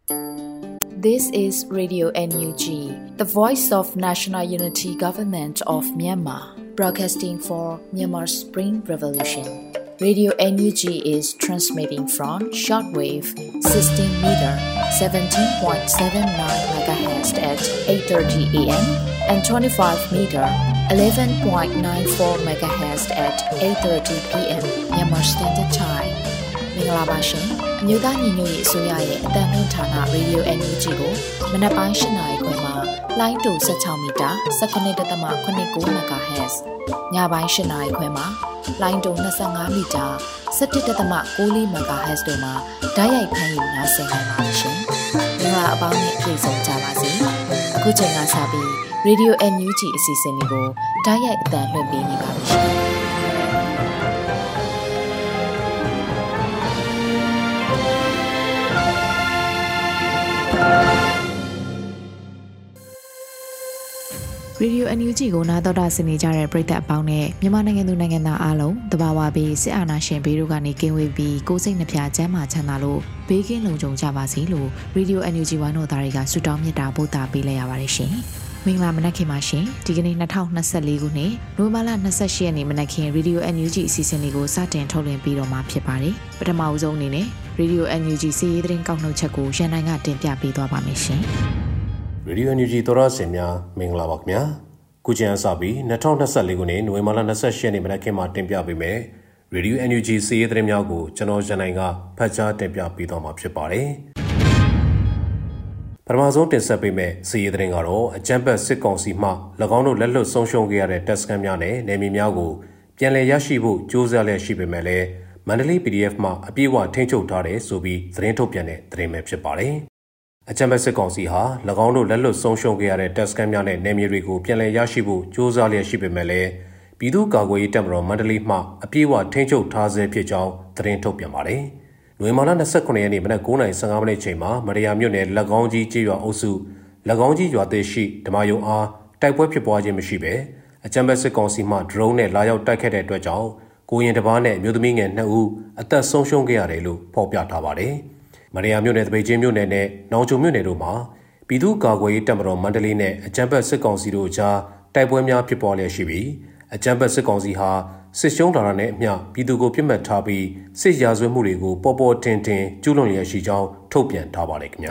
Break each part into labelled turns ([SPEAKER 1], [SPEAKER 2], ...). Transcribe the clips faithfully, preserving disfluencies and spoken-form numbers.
[SPEAKER 1] This is Radio N U G, the voice of National Unity Government of Myanmar, broadcasting for Myanmar's Spring Revolution. Radio N U G is transmitting from shortwave sixteen meter seventeen point seven nine megahertz at eight thirty a m and twenty-five meter eleven point nine four megahertz at eight thirty p m Myanmar Standard Time. မင်္ဂလာပါရှင်။မြို့သားညီညွတ်ရေးအစိုးရရဲ့အသံလွှင့်ဌာန Radio N U G ကိုမနက်ပိုင်း၈နာရီခွဲမှာလိုင်းတူ၁၆မီတာ၁၉.၇၉ MHz ညပိုင်း၈နာရီခွဲမှာလိုင်းတူ၂၅မီတာ၁၁.၉၄ MHz တို့မှာဓာတ်ရိုက်ဖမ်းယူနားဆင်နိုင်ပါတယ်ရှင်။မင်္ဂလာအပေါင်းနဲ့ပြည့်စုံကြပါစေ။အခုချိန်ကစပြီး Radio N U G အစီအစဉ်လေးကိုဓာတ်ရိုက်အသံလွှင့်ပေးနေပါပြီရှင်။ Radio N U G ကိုနားတော်တာဆင်နေကြတဲ့ပရိသတ်အပေါင်းနဲ့မြန်မာနိုင်ငံသူနိုင်ငံသားအားလုံးတဘာဝပြီးစစ်အာဏာရှင်ဘေးတို့ကနေကင်းဝေးပြီးကိုယ်စိတ်နှပြချမ်းသာချမ်းသာလို့ဘေးကင်းလုံခြုံကြပါစေလို့ Radio N U G ဝိုင်းတော်သားတွေကဆုတောင်းမေတ္တာပို့သပေးလိုက်ရပါတယ်ရှင်။မင်္ဂလာမနက်ခင်းပါရှင်။ဒီကနေ့၂၀၂၄ခုနှစ်နိုဝင်ဘာလ၂၈ရက်နေ့မနက်ခင်း Radio N U G အစီအစဉ်လေးကိုစတင်ထုတ်လွှင့်ပြီးတော့မှာဖြစ်ပါတယ်။ပထမအဆုံးအနေနဲ့ Radio N U G စီးရီးသတင်းကောက်နှုတ်ချက်ကိုရန်နိုင်ကတင်ပြပေးသွားပါမယ်ရှင်။
[SPEAKER 2] Radio N U G သောရစင်များမင်္ဂလာပါခင်ဗျာ။ကုချင်အစပြီး၂၀၂၄ခုနှစ်နိုဝင်ဘာလ၂၈ရက်နေ့မနက်ခင်းမှာတင်ပြပေးမယ်။ Radio N U G စီးရီးသတင်းများကိုကျွန်တော်ရန်နိုင်ကဖတ်ကြားတင်ပြပေးသွားမှာဖြစ်ပါတယ်။ပထမဆုံးတင်ဆက်ပေးမယ်စီးရီးသတင်းကတော့အကြမ်းဖက်စစ်ကောင်စီမှ၎င်းတို့လက်လွတ်ဆုံးရှုံးခဲ့ရတဲ့တပ်စခန်းများနဲ့နယ်မြေများကိုပြန်လည်ရရှိဖို့ကြိုးစားလျက်ရှိပေမဲ့လည်းမန္တလေး P D F မှအပြည့်အဝထိန်းချုပ်ထားတယ်ဆိုပြီးသတင်းထုတ်ပြန်တဲ့သတင်းပဲဖြစ်ပါတယ်။အကြမ်းဖက်စစ်ကောင်စီဟာ၎င်းတို့လက်လွတ်ဆုံးရှုံးခဲ့ရတဲ့တပ်စခန်းများနဲ့နယ်မြေတွေကိုပြန်လည်ရရှိဖို့ကြိုးစားလျက်ရှိပေမဲ့လည်းပြည်သူ့ကာကွယ်ရေးတပ်မတော်မန္တလေးမှအပြည့်အဝထိန်းချုပ်ထားဆဲဖြစ်ကြောင်းသတင်းထုတ်ပြန်ပါတယ်။နိုဝင်ဘာလ၂၉ရက်နေ့မနက်၉နာရီ၁၅မိနစ်ချိန်မှာမရယာမြို့နယ်လက်ကောင်းကြီးကျေးရွာအုပ်စုလက်ကောင်းကြီးရွာသစ်ရှိဓမ္မယုံအားတိုက်ပွဲဖြစ်ပွားခြင်းမရှိဘဲအကြမ်းဖက်စစ်ကောင်စီမှဒရုန်းနဲ့လာရောက်တိုက်ခတ်တဲ့အတွက်ကြောင့်ကိုရင်တစ်ပါးနဲ့မျိုးသမီးငယ်နှစ်ဦးအသက်ဆုံးရှုံးခဲ့ရတယ်လို့ဖော်ပြထားပါတယ်။မရယာမြို့နယ်တပိတ်ချင်းမြို့နယ်နဲ့နောင်ချုံမြို့နယ်တို့မှာပြည်သူ့ကာကွယ်ရေးတပ်မတော်မန္တလေးနဲ့အကြမ်းဖက်စစ်ကောင်စီတို့ကြားတိုက်ပွဲများဖြစ်ပေါ်လျက်ရှိပြီးအကြမ်းဖက်စစ်ကောင်စီဟာစစ်ရှုံးလာတာနဲ့အမျှပြည်သူကိုပြစ်မှတ်ထားပြီးစစ်ရာဇဝတ်မှုတွေကိုပေါ်ပေါ်တင်တင်ကျူးလွန်လျက်ရှိကြောင်းထုတ်ပြန်ထားပါတယ်ခင်ဗျာ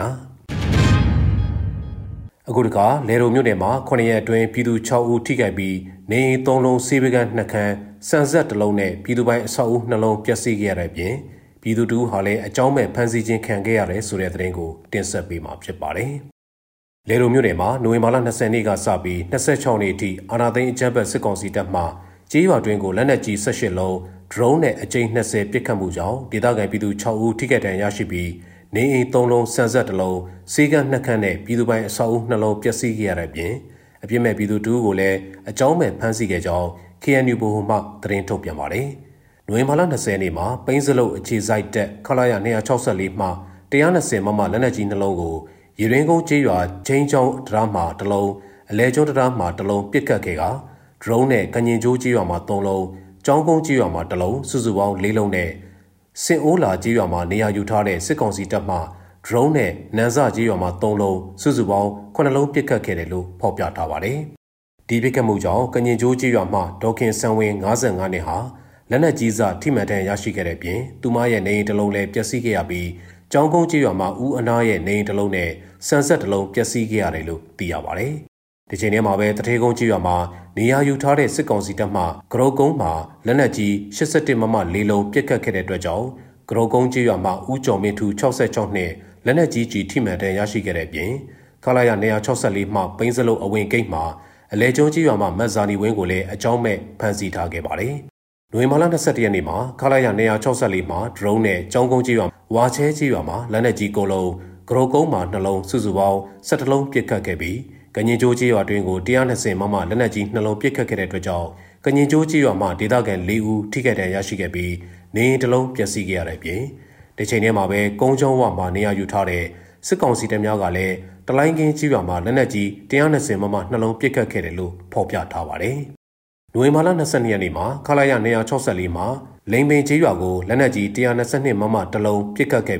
[SPEAKER 2] အခုတခါလေရုံမြို့နယ်မှာခုနှစ်ရက်အတွင်းပြည်သူ၆ဦးထိခိုက်ပြီးနေအိမ်၃လုံးဆေးပေးကန်း၂ခန်းစံဆက်တစ်လုံးနဲ့ပြည်သူပိုင်းအဆောက်အဦနှလုံးပျက်စီးခဲ့ရတဲ့အပြင်ပြည်သူတို့ဟာလည်းအကြောင်းမဲ့ဖမ်းဆီးခြင်းခံခဲ့ရတယ်ဆိုတဲ့သတင်းကိုတင်ဆက်ပေးမှာဖြစ်ပါတယ်။လေရုံမြို့နယ်မှာနိုဝင်ဘာလ၂၀ရက်နေ့ကစပြီး၂၆ရက်နေ့အထိအာဏာသိမ်းအကြမ်းဖက်စစ်ကောင်စီတပ်မှကြေးရွာတွင်ကိုလက်နက်ကြီး၁၈လုံးဒရုန်းနဲ့အကြိမ်၂၀ပစ်ခတ်မှုကြောင့်ဒေသခံပြည်သူ၆ဦးထိခိုက်ဒဏ်ရာရရှိပြီးနေအိမ်၃လုံးစံဆက်တစ်လုံးဆေးကန်း၂ခန်းနဲ့ပြည်သူပိုင်းအဆောက်အဦနှလုံးပျက်စီးခဲ့ရတဲ့အပြင်အပြစ်မဲ့ပြည်သူတို့ကိုလည်းအကြောင်းမဲ့ဖမ်းဆီးခဲ့ကြောင်း K N U ဗဟိုမှသတင်းထုတ်ပြန်ပါတယ်။နိုဝင်ဘာလ၂၀ရက်နေ့မှာပိန်းစလုတ်အခြေစိုက်တက်ခလာရ၂၆၄မှ၁၂၀မမလက်နက်ကြီးနှလုံးကိုရေရင်းကုန်းကျေးရွာချင်းချောင်းတရားမှာတစ်လုံးအလဲကျွန်းတရားမှာတစ်လုံးပစ်ခတ်ခဲ့ကဒရုန်းနဲ့ကညင်ကျိုးကျေးရွာမှာ၃လုံးကျောင်းကုန်းကျေးရွာမှာတစ်လုံးစုစုပေါင်း၄လုံးနဲ့စင်အိုးလာကျေးရွာမှာနေရာယူထားတဲ့စစ်ကောင်စီတပ်မှဒရုန်းနဲ့နန်းစကျေးရွာမှာ၃လုံးစုစုပေါင်းခုနှစ်လုံးပစ်ခတ်ခဲ့တယ်လို့ဖော်ပြထားပါတယ်။ဒီပစ်ခတ်မှုကြောင့်ကညင်ကျိုးကျေးရွာမှာဒေါခင်ဆန်ဝင်း၅၅နှစ်ဟာလက်နက်ကြီးစာထိမှန်တန်ရရှိခဲ့တဲ့ပြင်သူမရဲ့နေအိမ်တစ်လုံးလည်းပျက်စီးခဲ့ရပြီးကျောင်းကုန်းကျေးရွာမှာဦးအနာရဲ့နေအိမ်တစ်လုံးနဲ့ဆန်ဆက်တစ်လုံးပျက်စီးခဲ့ရတယ်လို့သိရပါတယ်။ဒီချိန်ထဲမှာပဲတထေးကုန်းကျေးရွာမှာနေရာယူထားတဲ့စစ်ကောင်စီတပ်မှကရုတ်ကုန်းမှာလက်နက်ကြီး၈၁မမ၄လုံးပစ်ခတ်ခဲ့တဲ့အတွက်ကြောင့်ကရုတ်ကုန်းကျေးရွာမှာဦးကျော်မင်းထူ၆၆နှစ်လက်နက်ကြီးကြီးထိမှန်တန်ရရှိခဲ့တဲ့ပြင်ခလာရ၂၆၄မှပိန်းစလုတ်အဝင်ဂိတ်မှာအလဲကျွန်းကျေးရွာမှာမတ်ဇာနီဝင်းကိုလည်းအကြောင်းမဲ့ဖမ်းဆီးထားခဲ့ပါတယ်။နိုဝင်ဘာလ၂၁ရက်နေ့မှာခလာရ၂၆၄မှာဒရုန်းနဲ့ကျောင်းကုန်းကျေးရွာဝါချဲကျေးရွာမှာလက်နက်ကြီးကိုလုံးဂရုတ်ကုန်းမှာနှလုံးစုစုပေါင်း၁၁လုံးပစ်ခတ်ခဲ့ပြီးကညင်ကျိုးကျေးရွာတွင်ကို၁၂၀မမလက်နက်ကြီးနှလုံးပစ်ခတ်ခဲ့တဲ့အတွက်ကြောင့်ကညင်ကျိုးကျေးရွာမှာဒေသခံ၄ဦးထိခိုက်ဒဏ်ရာရရှိခဲ့ပြီးနေအိမ်တစ်လုံးပျက်စီးခဲ့ရတဲ့အပြင်ဒီချိန်ထဲမှာပဲကုန်းချောင်းဝမှာနေရာယူထားတဲ့စစ်ကောင်စီတပ်များကလည်းတလိုင်းကင်းကျေးရွာမှာလက်နက်ကြီး၁၂၀မမနှလုံးပစ်ခတ်ခဲ့တယ်လို့ဖော်ပြထားပါတယ်။နိုဝင်ဘာလ၂၂ရက်နေ့မှာခလာရ၂၆၄မှာလိန်ပင်ကျေးရွာကိုလက်နက်ကြီး၁၂၂မမတစ်လုံးပစ်ခတ်ခဲ့ပြီး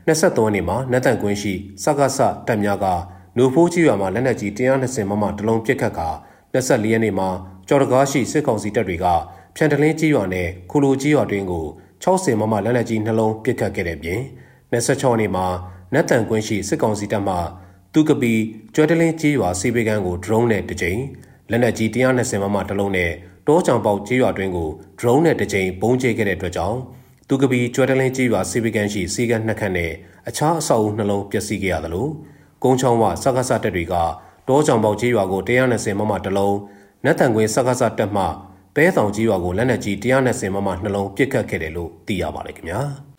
[SPEAKER 2] နှစ်ဆက်သုံးနှစ်မှာနတ်တန်ကွင်းရှိစကားဆတပ်များကနူဖိုးကြီးရွာမှာလက်နက်ကြီးone hundred twentyမမတလုံးပစ်ခတ်ကာနှစ်ဆက်လေးရက်နေ့မှာကြော်တကားရှိစစ်ကောင်စီတပ်တွေကဖြန်တလင်းကြီးရွာနဲ့ခူလိုကြီးရွာတွင်ကိုsixtyမမလက်နက်ကြီးနှလုံးပစ်ခတ်ခဲ့တဲ့ပြင်twenty-sixရက်နေ့မှာနတ်တန်ကွင်းရှိစစ်ကောင်စီတပ်မှတူကပီကျွဲတလင်းကြီးရွာစီပေကန်းကို drone နဲ့တစ်ကြိမ်လက်နက်ကြီးone hundred twentyမမတလုံးနဲ့တောချောင်ပေါက်ကြီးရွာတွင်ကို drone နဲ့တစ်ကြိမ်ပုံကျဲခဲ့တဲ့အတွက်ကြောင့်တူကပီကျွဲတလင်းကြီးရွာစီပေကန်းရှိစီကန်းနှစ်ခန့်နဲ့အခြားအဆောက်အဦနှလုံးပျက်စီးခဲ့ရသလိုကုန်းချောင်းဝစကားဆတပ်တွေကတောချောင်ပေါက်ကြီးရွာကိုone hundred twentyမမတလုံးနတ်တန်ကွင်းစကားဆတပ်မှပဲတောင်ကြီးရွာကိုလက်နက်ကြီးone hundred twentyမမနှလုံးပစ်ခတ်ခဲ့တယ်လို့သိရပါတယ်ခင်ဗျာ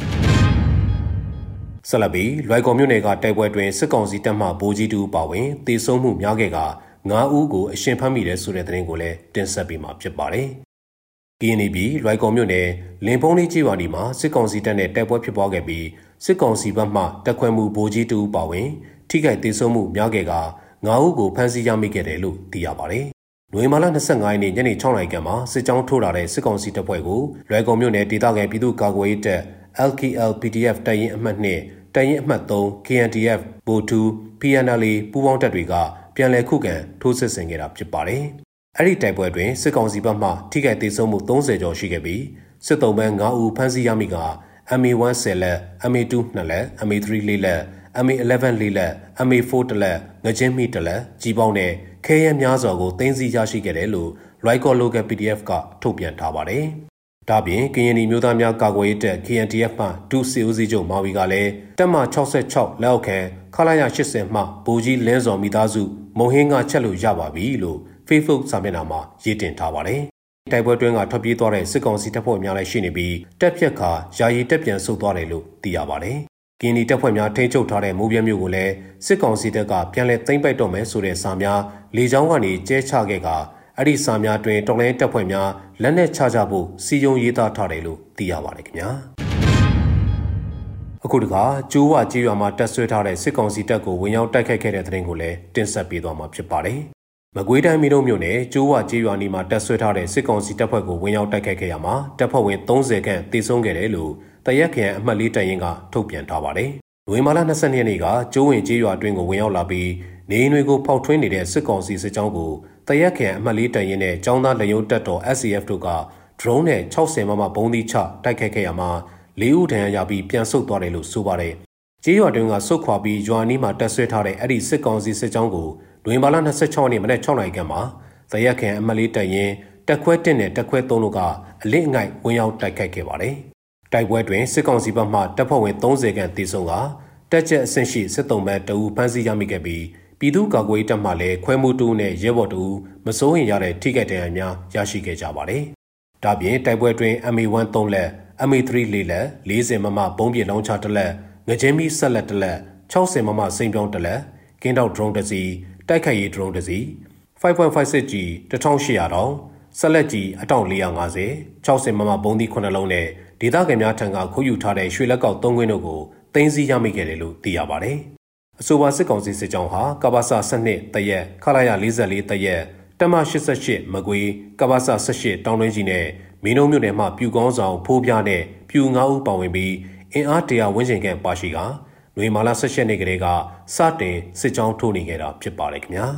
[SPEAKER 2] ဆက်လက်ပြီးလွိုင်ကော်မြို့နယ်ကတိုက်ပွဲတွင်စစ်ကောင်စီတပ်မှဗိုလ်ကြီးတူပါဝင်တေဆုံးမှုများခဲ့ကnineဦးကိုအရှင်ဖမ်းမိတယ်ဆိုတဲ့သတင်းကိုလည်းတင်ဆက်ပေးမှာဖြစ်ပါတယ်။ကရင်ပြည်လွိုင်ကော်မြို့နယ်လင်ဖုံးလေးကြီးရွာနီမှာစစ်ကောင်စီတပ်နဲ့တိုက်ပွဲဖြစ်ပွားခဲ့ပြီးစစ်ကောင်စီဘက်မှတပ်ခွဲမှုဗိုလ်ကြီးတူပါဝင်ထိခိုက်တေဆုံးမှုများခဲ့ကnineဦးကိုဖမ်းဆီးရမိခဲ့တယ်လို့သိရပါတယ်။နိုဝင်ဘာလtwenty-fiveရက်နေ့ညနေsixနာရီခန့်မှာစစ်ကြောင်းထိုးလာတဲ့စစ်ကောင်စီတပ်ဖွဲ့ကိုလွိုင်ကော်မြို့နယ်ဒေသခံပြည်သူ့ကာကွယ်ရေးတပ် L K L P D F တပ်ရင်းအမှတ်twoတပ်ရင်းအမှတ်three K N D F ဗိုလ်two ပီ အန် အယ်လ် အေ ပူးပေါင်းတပ်တွေကပြန်လည်ခုခံထိုးစစ်ဆင်ခဲ့တာဖြစ်ပါတယ်။အဲ့ဒီတိုက်ပွဲတွင်စစ်ကောင်စီဘက်မှထိခိုက်ဒေဆုံးမှုthirtyကျော်ရှိခဲ့ပြီးစစ်သုံးပန်းnineဦးဖမ်းဆီးရမိက M A one tenလက် M A two twoလက် M A three fourလက် M A eleven fourလက် M A fourတစ်လက်ငချင်းမိတစ်လက်ကြီးပေါင်းနဲ့ခဲရဲများစွာကိုသိမ်းဆည်းရရှိခဲ့တယ်လို့ Local Local P D F ကထုတ်ပြန်ထားပါတယ်။ဒါပြင်ကရင်မျိုးသားများကာကွယ်ရေးတပ် K N D F မှဒုစစ်ဦးစီးချုပ်မာဝီကလည်းတပ်မsixty-sixလက်အောက်ခံခလာရeightyမှဗိုလ်ကြီးလင်းစော်မိသားစုမုံဟင်းကချက်လို့ရပါပြီလို့ Facebook စာမျက်နှာမှာရေးတင်ထားပါတယ်။တိုက်ပွဲတွင်းကထွက်ပြေးသွားတဲ့စစ်ကောင်စီတပ်ဖွဲ့များလည်းရှိနေပြီးတပ်ဖြတ်ခါယာယီတပ်ပြန်ဆုတ်သွားတယ်လို့သိရပါတယ်။ကင်းဒီတပ်ဖွဲ့များထိန်းချုပ်ထားတဲ့မိုးပြဲမြို့ကိုလည်းစစ်ကောင်စီတပ်ကပြန်လည်သိမ်းပိုက်တော့မယ်ဆိုတဲ့စာများလေကြောင်းကနေကျဲချခဲ့ကအဲ့ဒီစာများတွင်တော်လိုင်းတပ်ဖွဲ့များလက်နက်ချကြဖို့စီယုံရေးသားထားတယ်လို့သိရပါတယ်ခင်ဗျာအခုတခါကျိုးဝကြေးရွာမှာတက်ဆွဲထားတဲ့စစ်ကောင်စီတပ်ကိုဝင်ရောက်တိုက်ခိုက်ခဲ့တဲ့တဲ့ရင်ကိုလည်းတင်ဆက်ပေးသွားမှာဖြစ်ပါတယ်မကွေးတိုင်းမီးတို့မြို့နယ်ကျိုးဝကြေးရွာနီမှာတက်ဆွဲထားတဲ့စစ်ကောင်စီတပ်ဖွဲ့ကိုဝင်ရောက်တိုက်ခိုက်ခဲ့ရမှာတပ်ဖွဲ့ဝင်thirtyခန့်တေဆုံးခဲ့တယ်လို့တရက်ခရိုင်အမှတ်၄တပ်ရင်းကထုတ်ပြန်ထားပါတယ်နိုဝင်ဘာလtwenty-twoရက်နေ့ကကျိုးဝင်ကြေးရွာအတွင်းကိုဝင်ရောက်လာပြီးနေအိမ်တွေကိုဖောက်ထွင်းနေတဲ့စစ်ကောင်စီစစ်ကြောင်းကိုတရက်ခရိုင်အမှတ်၄တပ်ရင်းနဲ့ចောင်းသားလယုံတပ်တော် S C F တို့က drone နဲ့sixtyမမဘုံးသီးချတိုက်ခိုက်ခဲ့ရမှာ၄ဦးထံရပြီးပြန်ဆုတ်သွားတယ်လို့ဆိုပါတယ်ကြေးရွာတွင်ကဆုတ်ခွာပြီးရွာနီးမှာတက်ဆွဲထားတဲ့အဲ့ဒီစစ်ကောင်စီစစ်ကြောင်းကိုနိုဝင်ဘာလtwenty-sixရက်နေ့မနက်sixနာရီခန့်မှာတရက်ခရိုင်အမှတ်၄တပ်ရင်းတက်ခွဲoneနဲ့တက်ခွဲthreeတို့ကအလစ်အငိုက်ဝင်ရောက်တိုက်ခိုက်ခဲ့ပါတယ်တိုက်ပွဲတွင်စစ်ကောင်စီဘက်မှတပ်ဖွဲ့ဝင်thirtyခန့်တေဆုံးကတက်ချက်အဆင့်ရှိစစ်သုံးပန်းတအူဖမ်းဆီးရမိခဲ့ပြီးပြည်သူ့ကာကွယ်ရေးတပ်မှလည်းခွဲမှုတူနဲ့ရဲဘော်တူမစိုးရင်ရတဲ့ထိခိုက်ဒဏ်ရာများရရှိခဲ့ကြပါတယ်။ဒါပြင်တိုက်ပွဲတွင် M A one threeလက် M A three fourလက်fortyမမဘုံးပစ်လောင်းချတစ်လက်ငချင်းမီဆက်လက်တစ်လက်sixtyမမစိန်ပြောင်းတစ်လက်ကင်းတောက် drone တစ်စီးတိုက်ခိုက်ရေး drone တစ်စီးfive point five six G eighteen hundredတောင်ဆက်လက်ကြီးအတောင်four fifty sixtyမမဘုံးသီးnineလုံးနဲ့ဒေသခံများထံကခိုးယူထားတဲ့ရွှေလက်ကောက်threeခွင်းတို့ကိုသိမ်းဆည်းရမိခဲ့တယ်လို့သိရပါတယ်။အဆိုပါစစ်ကောင်စီစစ်ကြောင်းဟာကပ္ပစtwelveတရက်ခလာရforty-fourတရက်တပ်မeighty-eightမကွေးကပ္ပစeighteenတောင်တွင်းကြီးနဲ့မင်းတို့မြို့နယ်မှပြူကောင်းဆောင်ဖိုးပြားနဲ့ပြူnineဦးပါဝင်ပြီးအင်အားone hundredဝန်းကျင်ခန့်ပါရှိကနွေမာလာeighteenရက်နေ့ကလေးကစတင်စစ်ကြောင်းထိုးနေခဲ့တာဖြစ်ပါတယ်ခင်ဗျာ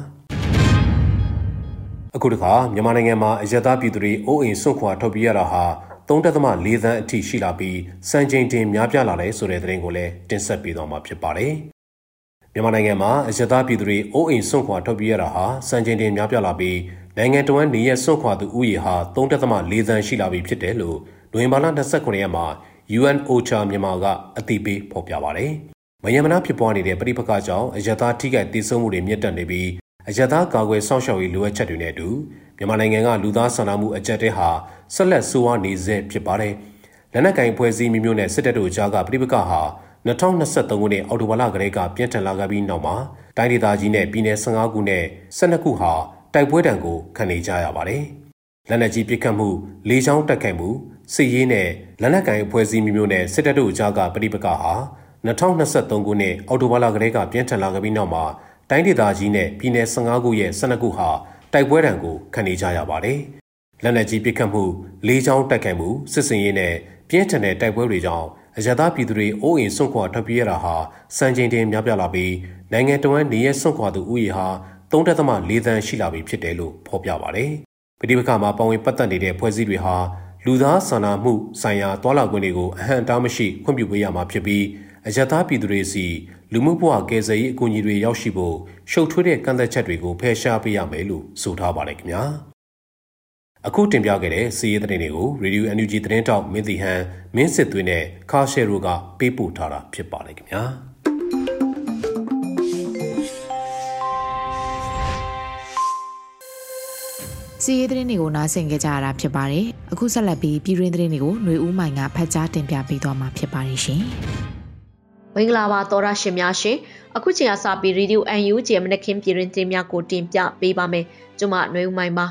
[SPEAKER 2] အခုတခါမြန်မာနိုင်ငံမှာအရက်သားပြည်သူတွေအိုးအိမ်စွန့်ခွာထုတ်ပြေးရတာဟာthree point fourသန်းအထိရှိလာပြီးစံချိန်တင်များပြားလာတယ်ဆိုတဲ့သတင်းကိုလည်းတင်ဆက်ပေးသွားမှာဖြစ်ပါတယ်မြန်မာနိုင်ငံမှာအရက်သားပြည်သူတွေအိုးအိမ်စွန့်ခွာထုတ်ပြေးရတာဟာစံချိန်တင်များပြားလာပြီးနိုင်ငံတော်နေရစွန့်ခွာသူဦးရေဟာthree point fourသန်းရှိလာပြီဖြစ်တယ်လို့နိုဝင်ဘာလtwenty-nineရက်မှာ U N O C H A မြန်မာကအသိပေးဖော်ပြပါတယ်။မယမနာဖြစ်ပွားနေတဲ့ပြည်ပခါကြောင့်အရက်သားထိခိုက်ဒေဆုံးမှုတွေမြင့်တက်နေပြီးအရက်သားကာကွယ်စောင့်ရှောက်ရေးလိုအပ်ချက်တွေနဲ့အတူမြန်မာနိုင်ငံကလူသားစာနာမှုအကြက်တဲဟာဆက်လက်ဆိုးဝါးနေဆဲဖြစ်ပါတယ်။လက်နက်ကင်ဖွဲ့စည်းမျိုးမျိုးနဲ့စစ်တပ်တို့ကြားကပြည်ပခါဟာtwenty twenty-threeခုနှစ်အောက်တိုဘာလကလေးကပြင်းထန်လာခဲ့ပြီးနောက်မှာတိုင်းဒေသကြီးနဲ့ပြည်နယ်fifteenခုနဲ့twelveခုဟာတိုက်ပွဲတံကိုခံနေကြရပါတယ်။လက်နက်ကြီးပစ်ခတ်မှုလေကြောင်းတိုက်ခိုက်မှုစစ်ရေးနဲ့လက်နက်ကင်အဖွဲ့အစည်းမျိုးမျိုးနဲ့စစ်တပ်တို့ကြားကပြည်ပခါဟာtwenty twenty-threeခုနှစ်အောက်တိုဘာလကလေးကပြင်းထန်လာခဲ့ပြီးနောက်မှာတိုင်းဒေသကြီးနဲ့ပြည်နယ်fifteenခုရဲ့twelveခုဟာတိုက်ပွဲတံကိုခံနေကြရပါတယ်။လက်နက်ကြီးပစ်ခတ်မှုလေကြောင်းတိုက်ခိုက်မှုစစ်စင်ရေးနဲ့ပြင်းထန်တဲ့တိုက်ပွဲတွေကြောင့်အရသာပြည်သူတွေအိုးအိမ်စွန့်ခွာထွက်ပြေးရတာဟာစံချိန်တင်များပြားလာပြီးနိုင်ငံတော်ဝန်နေရစွန့်ခွာသူဥယျာဉ်ဟာသုံးဒသမလေးသန်းရှိလာပြီဖြစ်တယ်လို့ဖော်ပြပါတယ်။ပြည်ပကမှာပါဝင်ပတ်သက်နေတဲ့ဖွဲ့စည်းတွေဟာလူသားစာနာမှုဆိုင်ရာတွာလာခွင့်တွေကိုအဟန့်အတားမရှိခွင့်ပြုပေးရမှာဖြစ်ပြီးအရသာပြည်သူတွေစီလူမှုဘဝကယ်ဆယ်ရေးအကူအညီတွေရောက်ရှိဖို့ရှုပ်ထွေးတဲ့ကန့်သက်ချက်တွေကိုဖယ်ရှားပေးရမယ်လို့ဆိုထားပါတယ်ခင်ဗျာ။အခုတင်ပြခဲ့တဲ့စီးရီးသတင်းတွေကို Radio အန် ယူ ဂျီ သတင်းတောက်မင်းတီဟန်မင်းစစ်သွေးနဲ့ခါရှယ်ရိုကပေးပို့ထားတာဖြစ်ပါတယ်ခင်ဗျာ။
[SPEAKER 1] စီးရီးသတင်းတွေကိုနားဆင်ကြကြရတာဖြစ်ပါတယ်။အခုဆက်လက်ပြီးပြည်တွင်းသတင်းတွေကိုຫນွေဦးမိုင်ကဖတ်ကြားတင်ပြပေးသွားမှာဖြစ်ပါတယ်ရှင်။
[SPEAKER 3] မင်္ဂလာပါသောရရှင်များရှင်အခုချိန်အစပြီး Radio အန် ယူ ဂျီ မနက်ခင်းပြည်တွင်းသတင်းများကိုတင်ပြပေးပါမယ်ကျွန်မຫນွေဦးမိုင်ပါ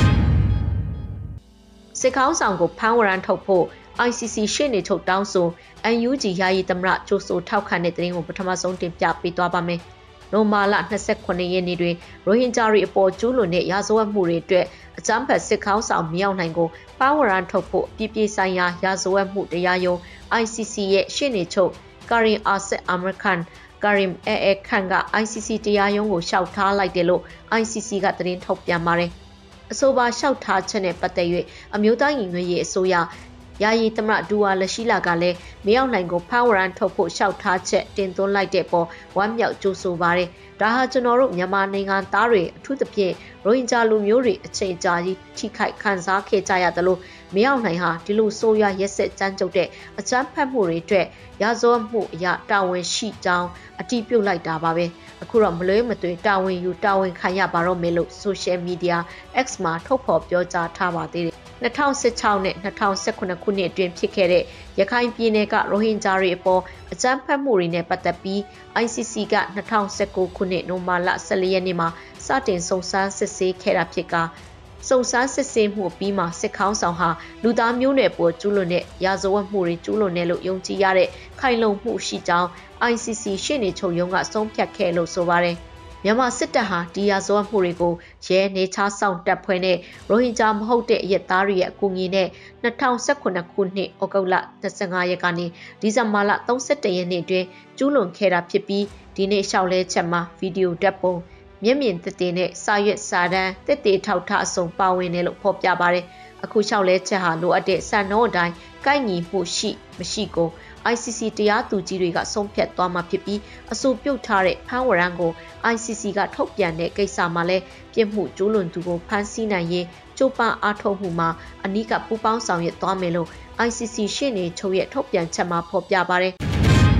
[SPEAKER 3] စစ်ကောင်းဆောင်ကိုဖမ်းဝရမ်းထုတ်ဖို့ အိုင် စီ စီ ရှေ့နေချုပ်တောင်းဆို အန် ယူ ဂျီ ယာယီသမရကြိုးဆိုထောက်ခံတဲ့သတင်းကိုပထမဆုံးတင်ပြပေးသွားပါမယ်နိုမာလ၂၉ရက်နေ့တွင်ရိုဟင်ဂျာတွေအပေါ်ကျူးလွန်တဲ့ရာဇဝတ်မှုတွေအတွက်အကြမ်းဖက်စစ်ကောင်းဆောင်မြောက်နိုင်ကိုဖမ်းဝရမ်းထုတ်ဖို့ပြည်ပြည်ဆိုင်ရာရာဇဝတ်မှုတရားရုံး အိုင် စီ စီ ရဲ့ရှေ့နေချုပ်ကာရင်အာဆက်အာမရခန်ကာရင်အဲအဲခန်က အိုင် စီ စီ တရားရုံးကိုလျှောက်ထားလိုက်တယ်လို့ အိုင် စီ စီ ကသတင်းထုတ်ပြန်ပါတယ်။အဆိုပါလျှောက်ထားချက်နဲ့ပတ်သက်၍အမျိုးသားညီညွတ်ရေးအစိုးရယာယီသမရဒူဝါလက်ရှိလာကလည်းမြောက်နိုင်ကိုဖမ်းဝရမ်းထုတ်ဖို့လျှောက်ထားချက်တင်သွင်းလိုက်တဲ့ပေါ်ဝမ်းမြောက်ကြိုးဆိုပါတယ်။ဒါဟာကျွန်တော်တို့မြန်မာနိုင်ငံသားတွေအထူးသဖြင့်ရိုဟင်ဂျာလူမျိုးတွေအချိန်ကြာကြီးထိခိုက်ခံစားခဲ့ကြရတယ်လို့မြောက်နိုင်ဟာဒီလိုဆိုးရွားရက်စက်ကြမ်းကြုတ်တဲ့အကြမ်းဖက်မှုတွေအတွက်ရာဇဝတ်မှုအရာတာဝန်ရှိကြောင်းအတည်ပြုလိုက်တာပါပဲ။အခုတော့မလွဲမသွေတာဝန်ယူတာဝန်ခံရပါတော့မယ်လို့ Social Media X မှာထုတ်ဖော်ပြောကြားထားပါသေးတယ်။၂၀၁၆နဲ့၂၀၁၇ခုနှစ်အတွင်းဖြစ်ခဲ့တဲ့ရခိုင်ပြည်နယ်ကရိုဟင်ဂျာတွေအပေါ်အကြမ်းဖက်မှုတွေနဲ့ပတ်သက်ပြီး အိုင် စီ စီ က၂၀၁၉ခုနှစ်နိုမာလ၁၄ရက်နေ့မှာစတင်စုံစမ်းစစ်ဆေးခဲ့တာဖြစ်ကစုံစမ်းစစ်ဆေးမှုပြီးမှစစ်ခေါင်းဆောင်ဟာလူသားမျိုးနွယ်ပေါ်ကျူးလွန်တဲ့ရာဇဝတ်မှုတွေကျူးလွန်တယ်လို့ယုံကြည်ရတဲ့ခိုင်လုံမှုရှိကြောင်း အိုင် စီ စီ ရှေ့နေချုပ်ရုံးကဆုံးဖြတ်ခဲ့လို့ဆိုပါတယ်။မြန်မာစစ်တပ်ဟာဒီရာဇဝတ်မှုတွေကိုရဲနေချဆောင်တပ်ဖွဲ့နဲ့ရိုဟင်ဂျာမဟုတ်တဲ့အရက်သားတွေရဲ့အကူအညီနဲ့၂၀၁၇ခုနှစ်ဩဂုတ်လ၂၅ရက်ကနေဒီဇင်ဘာလ၃၁ရက်နေ့တွင်ကျူးလွန်ခဲ့တာဖြစ်ပြီးဒီနေ့လျှောက်လဲချက်မှာဗီဒီယိုဓာတ်ပုံမျက်မြင်သက်သေနဲ့စာရွက်စာတမ်းတက်တေထောက်ထားအစုံပါဝင်တယ်လို့ဖော်ပြပါတယ်။အခုလျှောက်လဲချက်ဟာလိုအပ်တဲ့စံနှုန်းအတိုင်းကိုက်ညီမှုရှိမရှိကို အိုင် စီ စီ တရားသူကြီးတွေကဆုံးဖြတ်သွားမှာဖြစ်ပြီးအဆိုပြုတ်ထားတဲ့ဖမ်းဝရမ်းကို အိုင် စီ စီ ကထုတ်ပြန်တဲ့ကိစ္စမှာလည်းပြစ်မှုကျူးလွန်သူကိုဖမ်းဆီးနိုင်ရေးကြိုးပမ်းအားထုတ်မှုမှာအနီးကပူးပေါင်းဆောင်ရွက်သွားမယ်လို့ အိုင် စီ စီ ရှေ့နေချုပ်ရဲ့ထုတ်ပြန်ချက်မှာဖော်ပြပါတယ်။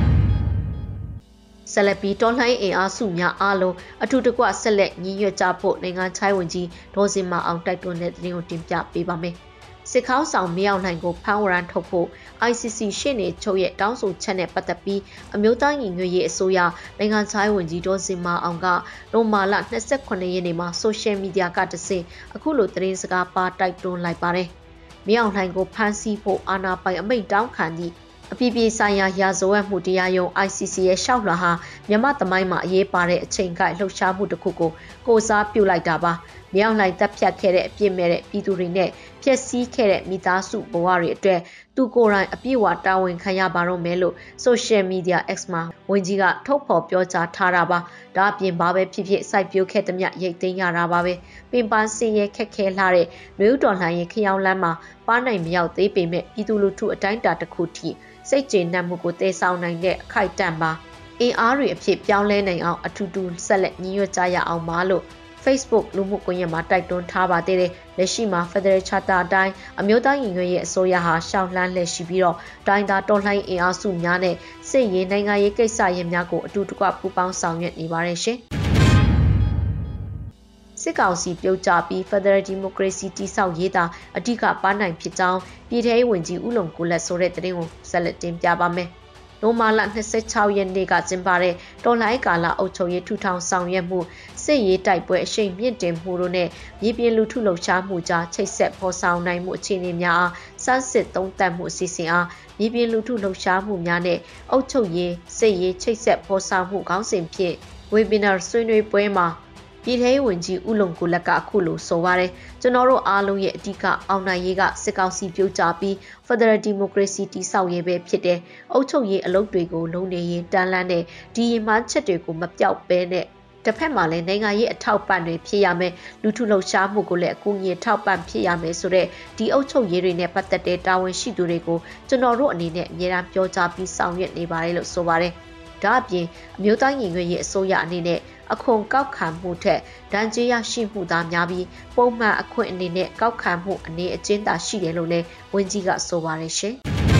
[SPEAKER 3] ဆက်လက်ပြီးတော်လှန်ရေးအင်အားစုများအားလုံးအထူးတကွဆက်လက်ညီညွတ်ကြဖို့နိုင်ငံခြားရေးဝန်ကြီးဒေါ်စင်မာအောင်တိုက်တွန်းတဲ့သတင်းကိုတင်ပြပေးပါမယ်။စစ်ခေါင်းဆောင်မြောက်နိုင်ကိုဖမ်းဝရမ်းထုတ်ဖို့ အိုင် စီ စီ ရှေ့နေချုပ်ရဲ့တောင်းဆိုချက်နဲ့ပတ်သက်ပြီးအမျိုးသားညီညွတ်ရေးအစိုးရနိုင်ငံခြားရေးဝန်ကြီးဒေါ်စင်မာအောင်ကနိုမာလ၂၉ရက်နေ့မှာ Social Media ကတဆင့်အခုလိုသတင်းစကားပါတိုက်တွန်းလိုက်ပါတယ်။မြောက်နိုင်ကိုဖမ်းဆီးဖို့အာဏာပိုင်အမိန့်တောင်းခံသည့်အပြည်ပြည်ဆိုင်ရာရာဇဝတ်မှုတရားရုံး အိုင် စီ စီ ရဲ့ရှောက်လွှာဟာမြန်မာသမိုင်းမှာအရေးပါတဲ့အချိန်ကိုက်လှုပ်ရှားမှုတစ်ခုကိုကိုစားပြုလိုက်တာပါ။မြောက်နိုင်တပ်ဖြတ်ခဲ့တဲ့အပြစ်မဲ့တဲ့ပြည်သူတွေနဲ့ဖျက်ဆီးခဲ့တဲ့မိသားစုဘဝတွေအတွက်သူကိုယ်တိုင်အပြည့်အဝတာဝန်ခံရပါတော့မယ်လို့ Social Media X မှာဝန်ကြီးကထုတ်ဖော်ပြောကြားထားတာပါ။ဒါအပြင်ဘာပဲဖြစ်ဖြစ်စိုက်ပျိုးခဲ့သမျှရိတ်သိမ်းရတာပါပဲ။ပင်ပန်းစင်ရဲခက်ခဲလာတဲ့မျိုးတော်လှန်ရေးခရောင်လမ်းမှာပါနိုင်မရောက်သေးပေမဲ့ပြည်သူလူထုအတိုင်းအတာတစ်ခုထိစိတ်ကျေနပ်မှုကိုတည်ဆောက်နိုင်တဲ့အခိုက်အတန့်ပါအင်အားတွေအဖြစ်ပြောင်းလဲနိုင်အောင်အထူးတူဆက်လက်ညီညွတ်ကြရအောင်ပါလို့ Facebook လူမှုကွန်ရက်မှာတိုက်တွန်းထားပါသေးတယ်လက်ရှိမှာ Federal Charter အတိုင်းအမျိုးသားညီညွတ်ရေးအစိုးရဟာရှောက်လှမ်းလက်ရှိပြီးတော့တိုင်းသားတော်လှန်အင်အားစုများနဲ့စစ်ရေးနိုင်ငံရေးကိစ္စရပ်များကိုအတူတကွပူးပေါင်းဆောင်ရွက်နေပါတယ်ရှင်စစ်ကောင်စီပြုတ်ကျပြီး Federal Democracy တိဆောက်ရေးတာအဓိကပါနိုင်ဖြစ်ကြောင်းပြည်ထောင်ဝင်ကြီးဦးလုံကိုလက်ဆိုတဲ့သတင်းကိုဆက်လက်တင်ပြပါမယ်။နိုမာလ၂၆ရက်နေ့ကကျင်းပတဲ့တော်လှန်ရေးကာလအုပ်ချုပ်ရေးထူထောင်ဆောင်ရွက်မှုစစ်ရေးတိုက်ပွဲအရှိန်မြင့်တင်မှုတို့နဲ့မြေပြင်လူထုလှုပ်ရှားမှုကြားချိတ်ဆက်ဖော်ဆောင်နိုင်မှုအခြေအနေများအားစမ်းစစ်သုံးသပ်မှုအစီအစဉ်အားမြေပြင်လူထုလှုပ်ရှားမှုများနဲ့အုပ်ချုပ်ရေးစစ်ရေးချိတ်ဆက်ဖော်ဆောင်မှုခေါင်းစဉ်ဖြင့် Webinar ဆွေးနွေးပွဲမှာပပြည်ထဲဝင်ကြီးဥလုံကိုလက်ကအခုလိုဆိုပါတယ်ကျွန်တော်တို့အားလုံးရဲ့အဓိကအောင်နိုင်ရေးကစစ်ကောင်စီပြုတ်ကြပြီး Federal Democracy တိဆောက်ရေးပဲဖြစ်တယ်အုပ်ချုပ်ရေးအလုပ်တွေကိုလုံးနေရင်တန်းလန်းတဲ့ဒီရင်မှချက်တွေကိုမပြောက်ပဲနဲ့တစ်ဖက်မှာလည်းနိုင်ငံရေးအထောက်ပံ့တွေဖြစ်ရမယ်လူထုလှုပ်ရှားမှုကိုလည်းအကူအညီထောက်ပံ့ဖြစ်ရမယ်ဆိုတဲ့ဒီအုပ်ချုပ်ရေးတွေနဲ့ပတ်သက်တဲ့တာဝန်ရှိသူတွေကိုကျွန်တော်တို့အနေနဲ့အများအားပြောကြားပြီးဆောင်ရွက်နေပါတယ်လို့ဆိုပါတယ်ဒါအပြင်အမျိုးသားညီညွတ်ရေးအစိုးရအနေနဲ့အခွန်ကောက်ခံမှုထက်ဒဏ်ကြေးရရှိမှုသာများပြီးပုံမှန်အခွင့်အနေနဲ့ကောက်ခံမှုအနေအကျဉ်းသာရှိတယ်လို့လည်းဝန်ကြီးကဆိုပါတယ်ရှင်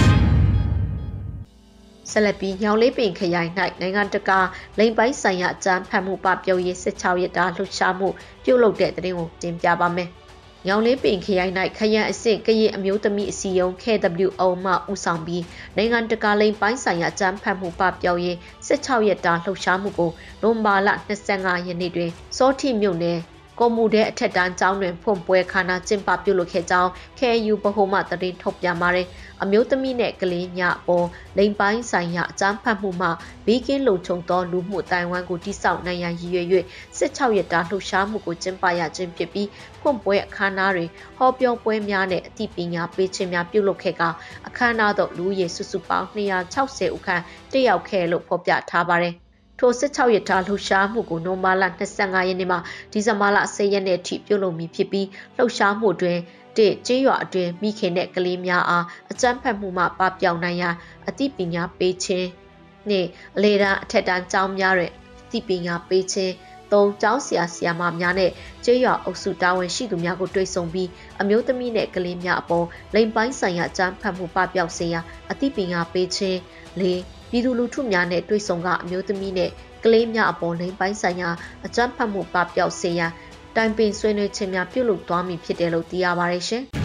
[SPEAKER 3] ဆက်လက်ပြီးညောင်လေးပင်ခရိုင်၌နိုင်ငံတကာလိမ်ပိုင်းဆိုင်ရာအကြမ်းဖက်မှုပပျောက်ရေး၁၆ရက်တာလှုပ်ရှားမှုပြုလုပ်တဲ့တဲ့တင်ကိုတင်ပြပါမယ်။ညောင်လေးပင်ခရိုင်၌ခရံအစစ်ကရင်အမျိုးသမီးအစည်းအရုံး K W O မှဦးဆောင်ပြီးနိုင်ငံတကာလိမ်ပိုင်းဆိုင်ရာအကြမ်းဖက်မှုပပျောက်ရေး၁၆ရက်တာလှုပ်ရှားမှုကိုနိုဝင်ဘာလ၂၅ရက်နေ့တွင်စောထိမြို့နယ်ကိုမူတဲ့အထက်တန်းကျောင်းတွင်ဖွင့်ပွဲခါနာကျင်းပပြုလုပ်ခဲ့ကြောင်း K U ဗဟိုမှသတင်းထုတ်ပြန်ပါတယ်။အမျိုးသမီးနဲ့ကလေးများအပေါ်လိမ်ပိုင်းဆိုင်ရာအကြမ်းဖက်မှုမှဘေးကင်းလုံခြုံသောလူမှုတိုင်ဝမ်ကိုတိစောက်နိုင်ရန်ရည်ရွယ်၍၁၆ရက်တာလှုပ်ရှားမှုကိုကျင်းပရခြင်းဖြစ်ပြီးဖွင့်ပွဲအခမ်းအနားတွင်ဟောပြောပွဲများနဲ့အသိပညာပေးခြင်းများပြုလုပ်ခဲ့ကအခမ်းအနားသို့လူဦးရေစုစုပေါင်း၂၆၀ဦးခန့်တက်ရောက်ခဲ့လို့ဖော်ပြထားပါတယ်။ထို၁၆ရက်တာလှုပ်ရှားမှုကိုနိုဝင်ဘာလ၂၅ရက်နေ့မှဒီဇင်ဘာလ၁၀ရက်နေ့အထိပြုလုပ်မည်ဖြစ်ပြီးလှုပ်ရှားမှုတွင်တစ်ကျေးရွာအတွင်းမိခင်နဲ့ကလေးများအားအကြမ်းဖက်မှုမှပပျောက်နိုင်ရန်အသိပညာပေးခြင်းနှင့်အလေတန်းအထက်တန်းကျောင်းများတွင်အသိပညာပေးခြင်းသုံးကျောင်းဆရာဆရာမများနဲ့ကျေးရွာအုပ်စုတာဝန်ရှိသူများကိုတွေ့ဆုံပြီးအမျိုးသမီးနဲ့ကလေးများအပေါ်လိမ်ပိုင်းဆိုင်ရာအကြမ်းဖက်မှုပပျောက်စေရန်အသိပညာပေးခြင်းလေးပြည်သူလူထုများနဲ့တွေ့ဆုံကအမျိုးသမီးနဲ့ကလေးများအပေါ်လိမ်ပိုင်းဆိုင်ရာအကြမ်းဖက်မှုပပျောက်စေရန်တိုင်ပင်ဆွေးနွေးခြင်းများပြုလုပ်သွားမည်ဖြစ်တယ်လို့သိရပါတယ်ရှင်။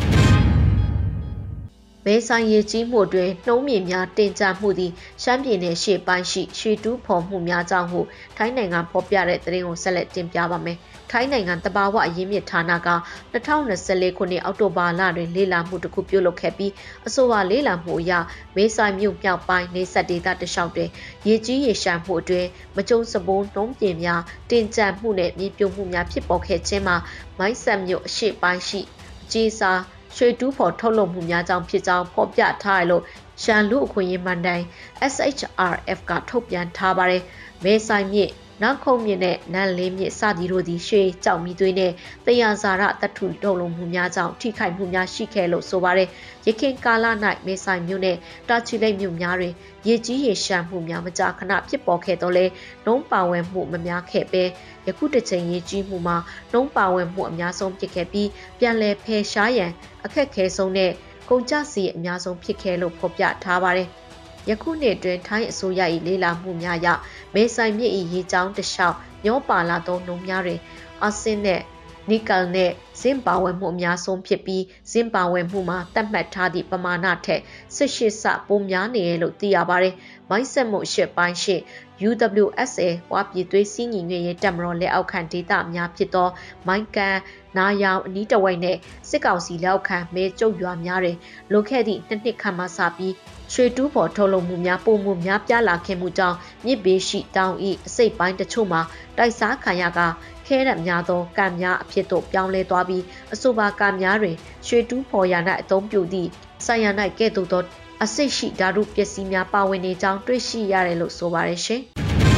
[SPEAKER 3] မဲဆိုင်ရည်ကြီးမှုတွင်နှုံးမြေများတင်ကြမှုသည်ရှမ်းပြည်နယ်ရှေ့ပိုင်းရှိရွှေတူးဖော်မှုများကြောင့်ဟုထိုင်းနိုင်ငံဖော်ပြတဲ့သတင်းကိုဆက်လက်တင်ပြပါမယ်။ထိုင်းနိုင်ငံတဘာဝအရင်းမြစ်ဌာနက၂၀၂၄ခုနှစ်အောက်တိုဘာလတွင်လေ့လာမှုတစ်ခုပြုလုပ်ခဲ့ပြီးအဆိုပါလေ့လာမှုအရမဲဆိုင်မြို့မြောက်ပိုင်းနေဆက်ဒေသတလျှောက်တွင်ရေကြီးရေရှမ်းမှုအတွင်းမကြုံစပိုးနှုံးပြင်များတင်ကြမှုနဲ့မြေပြိုမှုများဖြစ်ပေါ်ခဲ့ခြင်းမှာမိုင်းဆက်မြို့အရှေ့ပိုင်းရှိအကြီးစားရွှေတူးဖော်ထုတ်လုပ်မှုများကြောင့်ဖြစ်ကြောင်းဖော်ပြထားရလို့ရှမ်းလူအခွင့်အရေးမှန်တိုင် S H R F ကထုတ်ပြန်ထားပါတယ်။မဲဆိုင်မြစ်နောက်ခုံမြစ်နဲ့နန်းလေးမြစ်စသည်တို့သည်ရွှေကြောက်မီသွေးနဲ့တရားစာရတထုထုတ်လုပ်မှုများကြောင့်ထိခိုက်မှုများရှိခဲ့လို့ဆိုပါတယ်။ရခိုင်ကာလ၌မဲဆိုင်မြို့နဲ့တာချီလိတ်မြို့များတွင်ရေကြီးရေရှမ်းမှုများမကြာခဏဖြစ်ပေါ်ခဲ့တော့လဲနှုံးပါဝင်မှုမများခဲ့ပဲယခုတစ်ချိန်ရေကြီးမှုမှာနှုံးပါဝင်မှုအများဆုံးဖြစ်ခဲ့ပြီးပြန်လည်ဖယ်ရှားရန်အခက်ခဲဆုံးနဲ့ကုန်ကျစရိတ်အများဆုံးဖြစ်ခဲ့လို့ဖော်ပြထားပါတယ်။ယခုနှစ်တွင်ထိုင်းအစိုးရ၏လေ့လာမှုများအရမဲဆိုင်မြစ်၏ရေကြောင်းတစ်လျှောက်ညောပါလာသောနှုံများတွင်အာဆင်းနဲ့နီကယ်နဲ့ဇင်ပါဝင်မှုအများဆုံးဖြစ်ပြီးဇင်ပါဝင်မှုမှာသတ်မှတ်ထားသည့်ပမာဏထက်၁၈ဆပိုများနေရလို့သိရပါတယ်။မိုင်းဆက်မှုရှစ်ပိုင်းရှိ U W S A ဝါပြည်သွေးစည်းညီညွတ်ရေးတပ်မတော်လက်အောက်ခံဒေသများဖြစ်သောမိုင်းကန်နာယောင်အနီးတဝိုက်နဲ့စစ်ကောင်စီလက်အောက်ခံမဲကျုပ်ရွာများတွင်လိုခဲ့သည့်နှစ်နှစ်ခန့်မှစပြီးရွှေတူးဖော်ထုတ်လုပ်မှုများပုံမှုများပြားလာခဲ့မှုကြောင့်မြစ်ဘေးရှိတောင်ဤအစိပ်ပိုင်းတချို့မှာတိုက်စားခံရကခဲရများသောကံများအဖြစ်သို့ပြောင်းလဲသွားပြီးအဆိုပါကံများတွင်ရွှေတူးဖော်ရာ၌အသုံးပြုသည့်ဆိုင်ရာ၌ကဲ့သို့သောအစိတ်ရှိဓာတုပစ္စည်းများပါဝင်နေကြောင်းတွေ့ရှိရတယ်လို့ဆိုပါတယ်ရှင်။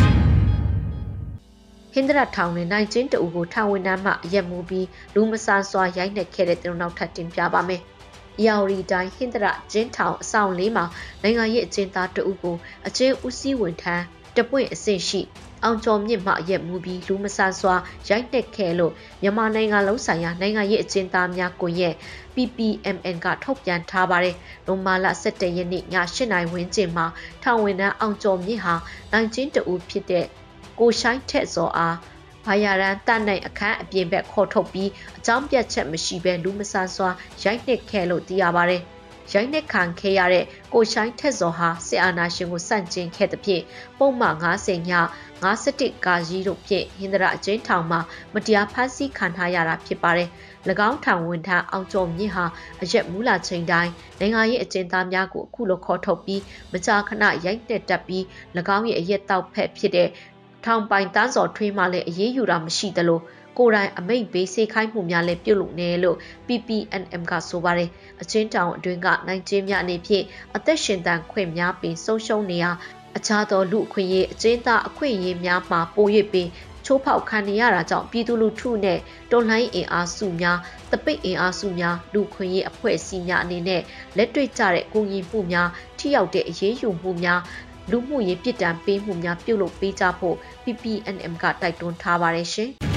[SPEAKER 3] ဟင်္ဒရထောင်တွင်နိုင်ကျင်းတူကိုထောင်ဝင်နှမ်းမှအရက်မူပြီးလူမဆန်စွာရိုက်နှက်ခဲ့တဲ့တင်နောက်ထပ်တင်ပြပါမယ်။ယာဝရီတိုင်းဟင်္ဒရကျင်းထောင်အဆောင်လေးမှာနိုင်ငံရေးအကျဉ်းသားတအုပ်ကိုအကျဉ်းဦးစီးဝန်ထမ်းတပွင့်အဆင့်ရှိအောင်ကျော်မြင့်မှရက်မူပြီးလူမဆန်စွာရိုက်နှက်ခဲ့လို့မြန်မာနိုင်ငံလုံးဆိုင်ရာနိုင်ငံရေးအကျဉ်းသားများကွန်ရက် P P M N ကထုတ်ပြန်ထားပါတယ်။နိုမာလ၁၇ရက်နေ့ည၈နာရီဝန်းကျင်မှာထောင်ဝင်နှန်းအောင်ကျော်မြင့်ဟာနိုင်ကျင်းတအုပ်ဖြစ်တဲ့ကိုရှိုင်းထက်စောအားဘာယာရန်တတ်နိုင်အခန်းအပြင်ဘက်ခေါ်ထုတ်ပြီးအကြောင်းပြချက်မရှိဘဲလူမဆန်စွာရိုက်နှက်ခဲ့လို့သိရပါတယ်။ရိုက်နှက်ခံခဲ့ရတဲ့ကိုရှိုင်းထက်စောဟာစစ်အာဏာရှင်ကိုစန့်ကျင်ခဲ့သဖြင့်ပုံမှန်၅၀ည၅၁ကာကြီးတို့ဖြင့်ဟင်္ဒရအကျဉ်းထောင်မှာမတရားဖမ်းဆီးခံထားရတာဖြစ်ပါတယ်။၎င်းထောင်ဝန်ထမ်းအောင်ကျော်မြင့်ဟာအရက်မူလာချိန်တိုင်းနိုင်ငံရေးအကျဉ်းသားများကိုအခုလိုခေါ်ထုတ်ပြီးမကြာခဏရိုက်နှက်တက်ပြီး၎င်းရဲ့အရက်တောက်ဖက်ဖြစ်တဲ့ထောင်ပိုင်တန်းစော်ထွေးမှလည်းအရေးယူတာမရှိသလိုကိုယ်တိုင်အမိန့်ပေးစေခိုင်းမှုများလည်းပြုလုပ်နေလို့ P P N M ကဆိုပါတယ်အချင်းတောင်အတွင်းကနိုင်ကျင်းများအနေဖြင့်အသက်ရှင်တန်ခွင့်များပင်ဆုံးရှုံးနေရအခြားသောလူအခွင့်အရေးအကျဉ်းသားအခွင့်အရေးများမှာပို၍ပင်ချိုးဖောက်ခံနေရတာကြောင့်ပြည်သူလူထုနဲ့တော်လှန်ရေးအင်အားစုများတပိတ်အင်အားစုများလူခွင့်ရေးအဖွဲ့အစည်းများအနေနဲ့လက်တွေ့ကျတဲ့ကိုယ်ညီမှုများထိရောက်တဲ့အရေးယူမှုများလူမှုရေးပြည်တံပေးမှုများပြုလုပ်ပေးကြဖို့ P P N M ကတိုက်တွန်းထားပါတယ်ရှင်။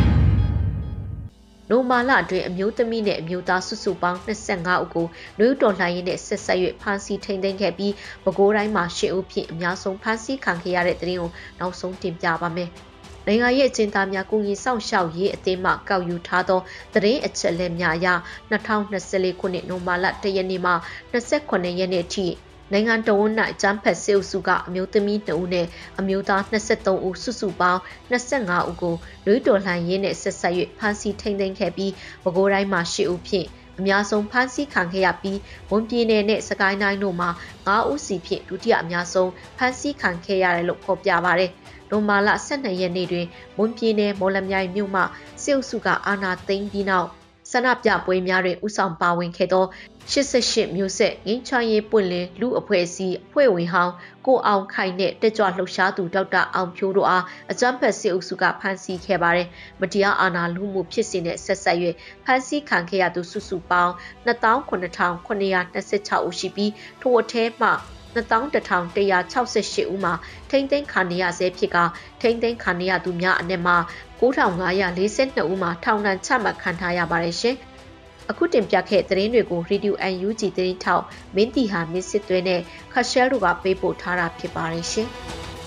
[SPEAKER 3] နိုမာလအတွင်းအမျိုးသမီးနဲ့အမျိုးသားစုစုပေါင်း၂၅ဦးကိုလူ့တော်လှန်ရေးနဲ့ဆက်ဆက်၍ဖမ်းဆီးထိန်းသိမ်းခဲ့ပြီးပဲခူးတိုင်းမှာ၈ဦးဖြင့်အများဆုံးဖမ်းဆီးခံခဲ့ရတဲ့တဲ့ရင်ကိုနောက်ဆုံးတင်ပြပါမယ်။နိုင်ငံရေးအကျဉ်းသားများကုညီဆောင်ရှောက်ရေးအသင်းမှကောက်ယူထားသောသတင်းအချက်အလက်များအရ၂၀၂၄ခုနှစ်နိုမာလ၁ရက်နေ့မှ၂၈ရက်နေ့ထိနိုင်ငံတော်ဝန်၌ကျန်းဖက်စေအုပ်စုကအမျိုးသမီး၂ဦးနဲ့အမျိုးသား၂၃ဦးစုစုပေါင်း၂၅ဦးကိုလူ့တော်လှန်ရေးနဲ့ဆက်ဆက်၍ဖမ်းဆီးထိန်းသိမ်းခဲ့ပြီးပဲခူးတိုင်းမှာ၈ဦးဖြင့်အများဆုံးဖမ်းဆီးခံခဲ့ရပြီးဝန်ပြည်နယ်နဲ့စကိုင်းတိုင်းတို့မှာ၅ဦးစီဖြင့်ဒုတိယအများဆုံးဖမ်းဆီးခံခဲ့ရတယ်လို့ဖော်ပြပါရယ်နိုမာလ၁၂ရက်နေ့တွင်ဝန်ပြည်နယ်မော်လမြိုင်မြို့မှစေအုပ်စုကအာဏာသိမ်းပြီးနောက်ဆန္ဒပြပွဲများတွင်ဥဆောင်ပါဝင်ခဲ့သော၈၈မျိုးဆက်ငင်းချရေးပွင့်လင်းလူအဖွဲ့အစည်းအဖွဲ့ဝင်ဟောင်းကိုအောင်ခိုင်နဲ့တက်ကြွလှုပ်ရှားသူဒေါက်တာအောင်ဖြိုးတို့အားအကြမ်းဖက်စစ်အုပ်စုကဖမ်းဆီးခဲ့ပါတယ်။မတရားအာဏာလုမှုဖြစ်စဉ်နဲ့ဆက်ဆက်၍ဖမ်းဆီးခံခဲ့ရသူစုစုပေါင်း၂၇၇၂၆ဦးရှိပြီးထိုအထဲမှ၂၁၁၆၈ဦးမှာထိမ့်သိမ်းခံနေရဆဲဖြစ်ကထိမ့်သိမ်းခံနေရသူများအနက်မှာ၉၅၄၂ဦးမှာထောင်ဒဏ်ချမှတ်ခံထားရပါတယ်ရှင်။အခုတင်ပြခဲ့သတင်းတွေကို Radio အန် ယူ ဂျီ သတင်းထောက်မင်းတီဟာမစ်စစ်သွဲနဲ့ခရှဲတို့ကပေးပို့ထားတာဖြစ်ပါတယ်ရှင်။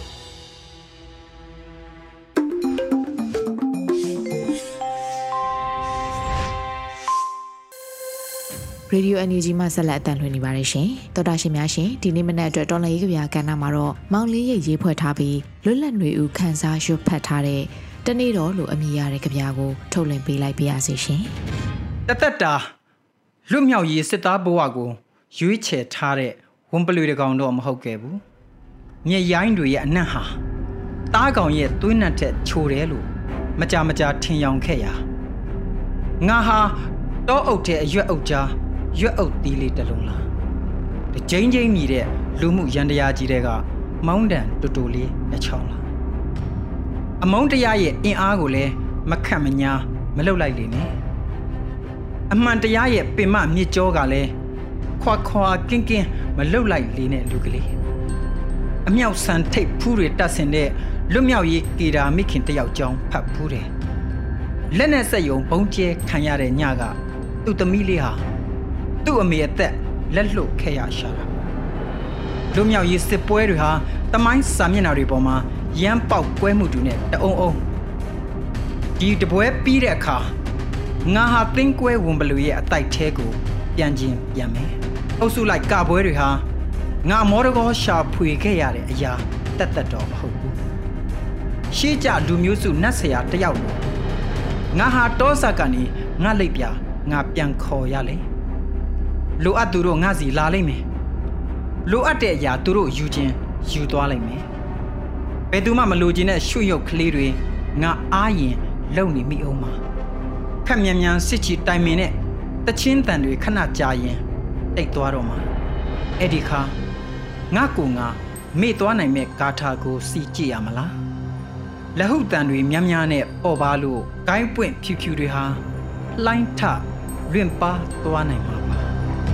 [SPEAKER 1] Radio အန် ယူ ဂျီ မှာဆက်လက်အသံလွှင့်နေပါတယ်ရှင်။တော်တာရှင်များရှင်ဒီနေ့မနက်အတွက်တော်လှန်ရေးကြပြကဏ္ဍမှာတော့မောင်လေးရဲ့ရေးဖွဲ့ထားပြီးလွတ်လပ်နေဦးခန်းစားရွတ်ဖတ်ထားတဲ့တနေ့တော်လို့အမည်ရတဲ့ကြပြကိုထုတ်လွှင့်ပေးလိုက်ပါရစေရှင်။
[SPEAKER 4] တသက်တာလွတ်မြောက်ရေးစစ်သားဘဝကိုရွေးချယ်ထားတဲ့ဝန်ပလွေတကောင်တော့မဟုတ်ခဲ့ဘူး။မြေရိုင်းတွေရဲ့အနက်ဟာတားကောင်ရဲ့သွေးနက်ထက်ချိုတယ်လို့မကြမကြာထင်ယောင်ခဲ့ရာငါဟာတောအုပ်တဲ့အရွက်အုပ်ကြားရွက်အုပ်သီးလေးတစ်လုံးလားတကြိမ်ကြိမ်မြည်တဲ့လူမှုရန်တရားကြီးတွေကမောင်းတန်တူတူလေးတစ်ချောင်းလားအမုန်းတရားရဲ့အင်အားကိုလည်းမခန့်မညာမလှုပ်လိုက်လေနဲ့အမှန်တရားရဲ့ပင်မမြစ်ကြောကလည်းခွာခွာကင်းကင်းမလှုပ်လိုက်လေနဲ့လူကလေးအမြောက်ဆန်ထိတ်ဖူးတွေတတ်ဆင်တဲ့လွတ်မြောက်ရေးကေတာမိခင်တယောက်ကြောင်းဖတ်ဖူးတယ်လက်နဲ့ဆက်ယုံဘုံကျဲခံရတဲ့ညကသူ့သမီးလေးဟာသူ့အမေအသက်လက်လွတ်ခဲ့ရရှာတာလွတ်မြောက်ရေးစစ်ပွဲတွေဟာတမိုင်းစာမျက်နှာတွေပေါ်မှာရမ်းပေါက်ကွဲမှုတွေနဲ့တအုံအုံဒီတပွဲပြီးတဲ့အခါငါဟာသင်းကွဲဝန်ဘလူရဲ့အတိုက်ထဲကိုပြန်ချင်းပြန်မယ်အုပ်စုလိုက်ကပွဲတွေဟာငါမော်ဒကောရှာဖွေခဲ့ရတဲ့အရာတက်တက်တော့မဟုတ်ဘူးရှေးကြလူမျိုးစုနတ်ဆရာတယောက်လို့ငါဟာတောဆာကနေငါလိပ်ပြငါပြန်ခေါ်ရလေလိုအပ်သူတို့ငါစီလာလိမ့်မယ်လိုအပ်တဲ့အရာသူတို့ယူခြင်းယူသွားလိမ့်မယ်ဘယ်သူမှမလိုချင်တဲ့ရှုရုပ်ကလေးတွေငါအားရင်လုံနေမိအောင်ပါခက်မြန်မြန်စစ်ချီတိုင်မင်နဲ့တချင်းတန်တွေခဏကြာရင်တိတ်သွားတော့မှာအဲ့ဒီခါငါကိုငါမေ့သွားနိုင်မဲ့ဂါထာကိုစီကြည့်ရမလားလဟုတန်တွေများများနဲ့ပေါ်ပါလို့ဂိုင်းပွင့်ဖြူဖြူတွေဟာလှိုင်းထလွင့်ပါသွားနိုင်မှာပါ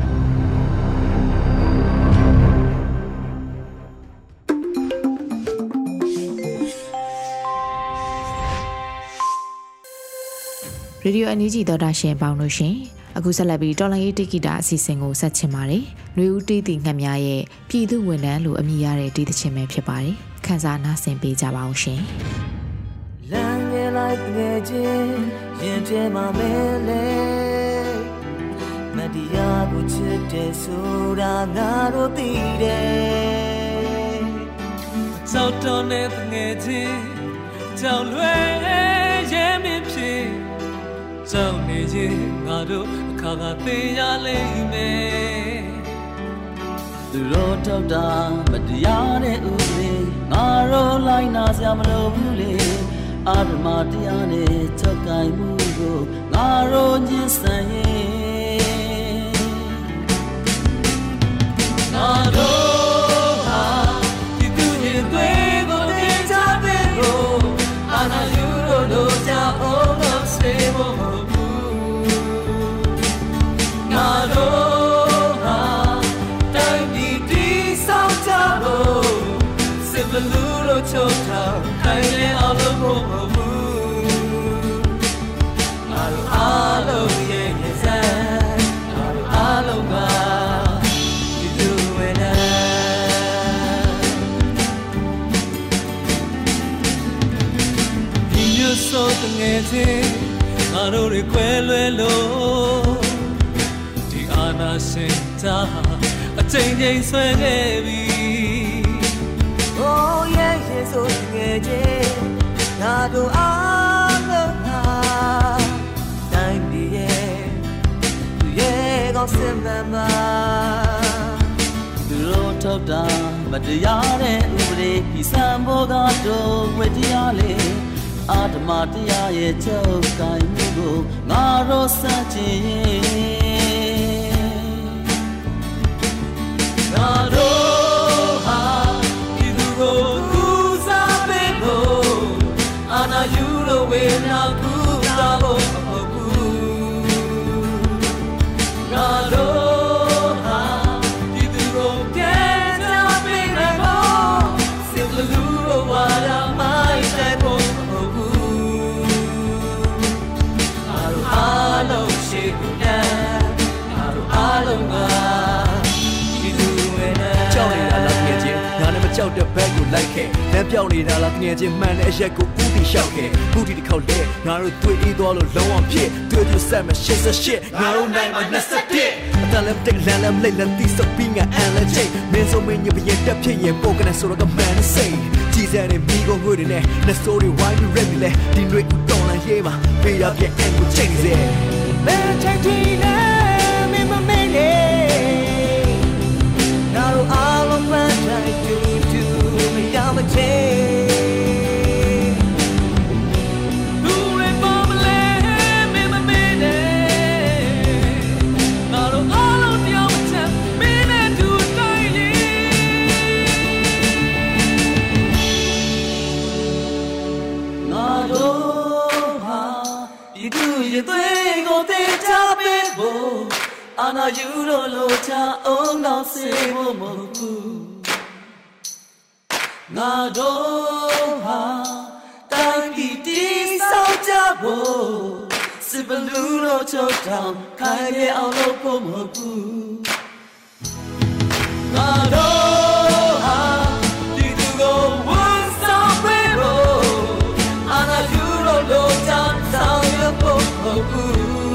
[SPEAKER 1] ရေဒီယိုအန် ယူ ဂျီ သောတာရှင်ပေါင်းလို့ရှင်အခုဆက်လက်ပြီးတော်လိုင်းရေးတိကိတာအစီအစဉ်ကိုဆက်ချင်ပါတယ်။နှွေဦးတေးတီငှက်များရဲ့ပြည်သူဝန်ထမ်းလို့အမည်ရတဲ့တေးသချင်းပဲဖြစ်ပါတယ်။ခန်းစားနားဆင်ပေးကြပါအောင်ရှင်။လမ်းငယ်လိုက်ငယ်ချင်းရင်ထဲမှာမဲလေမတရားကိုချစ်တဲ့ဆိုတာငါတို့သိတယ်။ကြောက်တော်နဲ့ငယ်ချင်းကြောက်လွယ်ရဲမင်းဖြစ်ကြောက်နေရင်ငါတို့အခါကသိရလိမ့်မယ်သူတို့ထောက်တာမတရားတဲ့ဥပဒေငါတို့လိုက်နာစရာမလိုဘူးလေ
[SPEAKER 5] အာဓမတရားနဲ့ချက်ကိုင်မှုကိုငါတို့ညှဉ်းဆန်ရဲ့ငါတို့ဟာဒီသူရဲ့တွေကိုတင်ချတဲ့ကိုအာနာယူလို့လို့ကြအောင်လို့စေဖို့မဟုတ်ဘူးငါတို့ဟာတိုင်းပြည်တည်ဆောက်ကြဖို့စစ်ဘလူးလို့ချုပ်ထားခိုင်လေအောင်လို့မဟုတ်ဘူးငါတို့အားလုံးရဲ့ရဲ့စံငါတို့အားလုံးကဒီလူတွေနဲ့ဒီမျိုးဆိုတဲ့ငယ်ချင်းငါတို့တွေကွဲလွဲလို့ဒီအာနာရှင်တာအချိန်ချင်းဆွဲခဲ့ပြီ Oh yeah yeah so ngej na do alo na time di ye tu ye go sim ma tu ro thok da ma taya de ubade pi san bo ga do we taya le adama taya ye chok kai mu go nga ro sa chin na do when I could have a boo, Gado, you do get up in a ball, simply do what I might type of boo. Hello, shake that, hello, you do it. Johnny, I love you, none of the the bag you like it. Then Johnny, I love you, man, as you go. ရှောက်ခဲ့ဘူးဒီတစ်ခေါက်လေငါတို့တွေ့ပြီးသွားလို့လုံးဝဖြစ်တွေ့တွေ့ဆက်မဲ့ရှစ်ဆက်ရှစ်ငါတို့နိုင်မှာနှစ်ဆက်တစ်အတလည်းတက်လန်လည်းလက်လက်တီးစပင်းကအန်လည်းချိတ်မင်းစုံမင်းညပြည့်တက်ဖြစ်ရင်ပိုကနေဆိုတော့ကမန်စိတ်ကြီးစဲတဲ့မိကုန်ငွေတွေနဲ့နှစ်စိုးတွေဝိုင်းပြီးရက်ပြီးလဲဒီတွေတော်လာရေးပါပေးရပြအန်ကိုချိန်စေမင်းချိန်တီးနေမင်းမမင်းနေငါတို့အားလုံးမှန်တိုင်းတူတူမရမချေAna yuro lo cha ong na se mo mo ku na do ha tai pi ti sao cha bo si blu lo cho down kai ye ao lo po mo ku na do ha ti tu go one stop we ro ana yuro lo cha sao ye po mo ku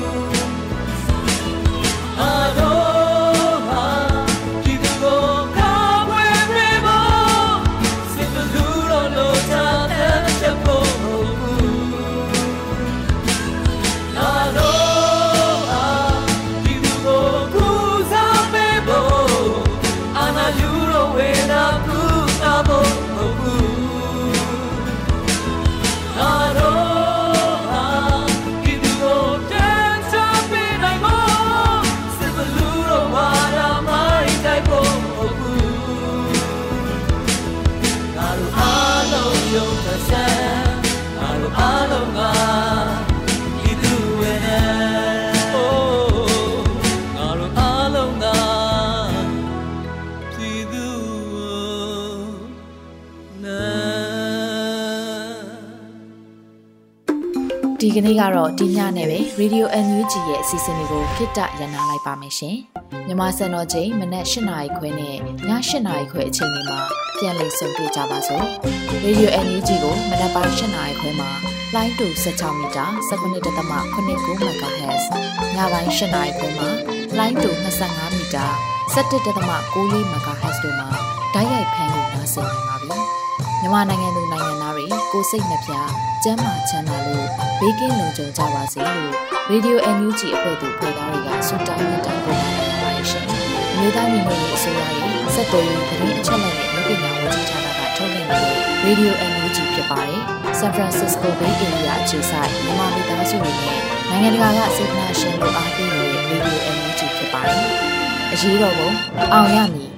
[SPEAKER 1] ဒီကနေ့ကတော့ဒီညနဲ့ပဲ Radio အန် ယူ ဂျီ ရဲ့အစီအစဉ်လေးကိုခਿੱတရနာလိုက်ပါမယ်ရှင်။မြန်မာစံတော်ချိန်မနက်၈နာရီခွဲနဲ့ည၈နာရီခွဲအချိန်တွေမှာပြန်လည်ဆုံတွေ့ကြပါစို့။ Radio အန် ယူ ဂျီ ကိုမနက်ပိုင်း၈နာရီခွဲမှာလိုင်းတူ၁၆မီတာ၁၉.၇၉ MHz ညပိုင်း၈နာရီခွဲမှာလိုင်းတူ၂၅မီတာ၁၁.၉၄ MHz တို့မှာဓာတ်ရိုက်ဖမ်းလို့နားဆင်နိုင်ပါပြီ။မြန်မာနိုင်ငံသူနိုင်ငံသားတွေကိုစိတ်နှပြကျန်းမာချမ်းသာလို့ဘေးကင်းလုံခြုံကြပါစေလို့ Radio အန် ယူ ဂျီ အဖွဲ့သူဖွဲ့သားတွေကဆုတောင်းမြတ်တာပို့ထားပါတယ်ရှင်။မြေသားညီမတွေအစိုးရရဲ့စက်တော်ရင်သတင်းအချက်အလက်တွေလုပ်ပြညာဝန်ကြီးဌာနကထုတ်လွှင့်နေတဲ့ Radio အန် ယူ ဂျီ ဖြစ်ပါတယ်။ San Francisco Bay Area အခြေစိုက်မြန်မာမိသားစုတွေနဲ့နိုင်ငံတကာကစေတနာရှင်တို့အားပေးနေတဲ့ Radio အန် ယူ ဂျီ ဖြစ်ပါတယ်။အရေးတော်ပုံအောင်ရမည်